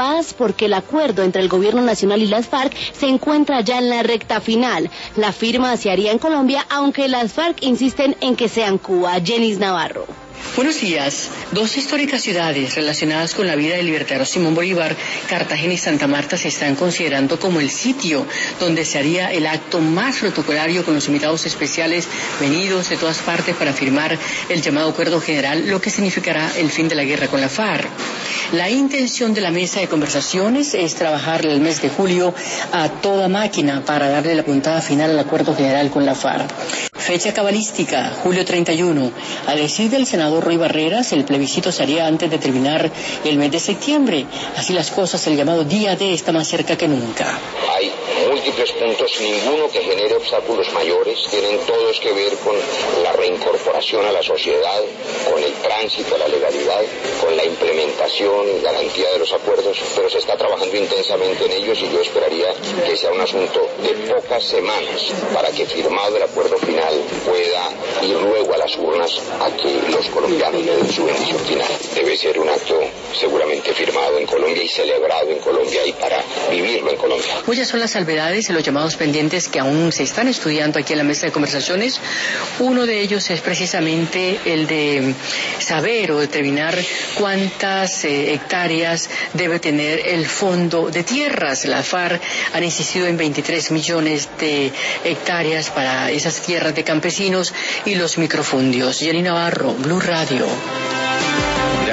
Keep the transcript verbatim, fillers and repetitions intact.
paz porque el acuerdo entre el gobierno nacional y las FARC se encuentra ya en la recta final. La firma se haría en Colombia, aunque las FARC insisten en que sea en Cuba. Jenis Navarro. Buenos días. Dos históricas ciudades relacionadas con la vida del libertador Simón Bolívar, Cartagena y Santa Marta, se están considerando como el sitio donde se haría el acto más protocolario con los invitados especiales venidos de todas partes para firmar el llamado Acuerdo General, lo que significará el fin de la guerra con la FARC. La intención de la mesa de conversaciones es trabajar el mes de julio a toda máquina para darle la puntada final al Acuerdo General con la FARC. Fecha cabalística, julio treinta y uno. A decir del senador Roy Barreras, el plebiscito se haría antes de terminar el mes de septiembre. Así las cosas, el llamado día D está más cerca que nunca. Hay múltiples puntos, ninguno que genere obstáculos mayores, tienen todos que ver con la reincorporación a la sociedad, con el tránsito a la legalidad, con la implementación y garantía de los acuerdos, pero se está trabajando intensamente en ellos y yo esperaría que sea un asunto de pocas semanas para que, firmado el acuerdo final, pueda ir luego a las urnas a que los colombianos le den su bendición final. Debe ser un acto seguramente firmado en Colombia y celebrado en Colombia y para vivirlo en Colombia. Muchas son las salvedades y los llamados pendientes que aún se están estudiando aquí en la mesa de conversaciones. Uno de ellos es precisamente el de saber o determinar cuántas eh, hectáreas debe tener el fondo de tierras. La FARC han insistido en veintitrés millones de hectáreas para esas tierras de campesinos y los microfundios. Jenis Navarro, Blue Radio.